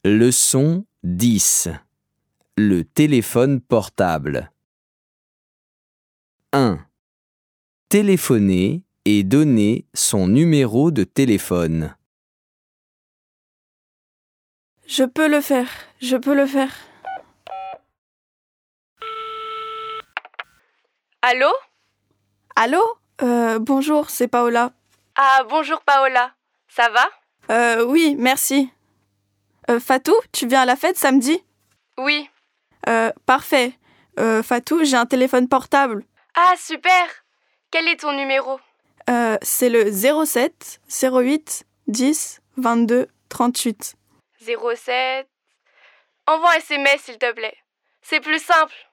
Leçon 10. Le téléphone portable. 1. Téléphoner et donner son numéro de téléphone. Je peux le faire. Allô? Allô? Bonjour, c'est Paola. Ah, bonjour Paola. Ça va? Oui, merci. Fatou, tu viens à la fête samedi? Oui. Parfait. Fatou, j'ai un téléphone portable. Ah, super! Quel est ton numéro? C'est le 07 08 10 22 38. 07. Envoie un SMS s'il te plaît. C'est plus simple.